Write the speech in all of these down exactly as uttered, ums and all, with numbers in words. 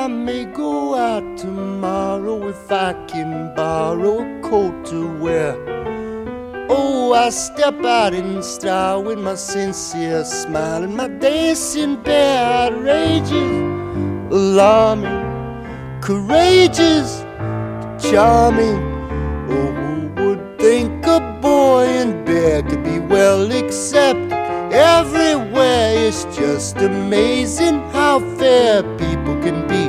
I may go out tomorrow if I can borrow a coat to wear. Oh, I step out in style with my sincere smile and my dancing bear. Outrageous, alarming, courageous, charming. Oh, who would think a boy in bear could be well accepted everywhere? It's just amazing how fair people can be.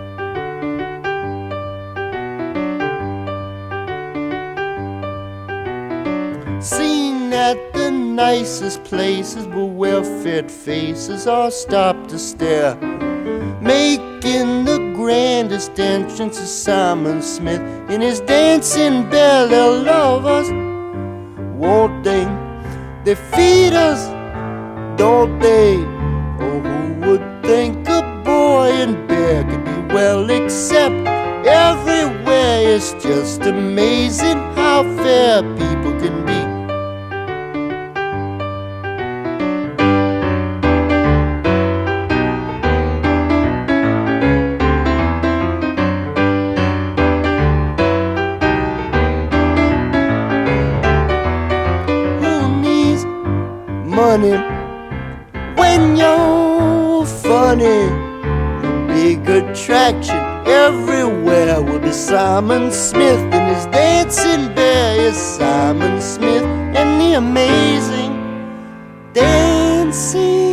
Seen at the nicest places where well-fed faces all stop to stare, making the grandest entrance is Simon Smith in his dancing bear. They'll love us, won't they? They feed us, don't they? Oh, who would think a boy in bear could be well accepted everywhere? It's just amazing how fair people can be. Money when you're funny, big attraction everywhere will be Simon Smith and his dancing bear. Yes, Simon Smith and the amazing dancing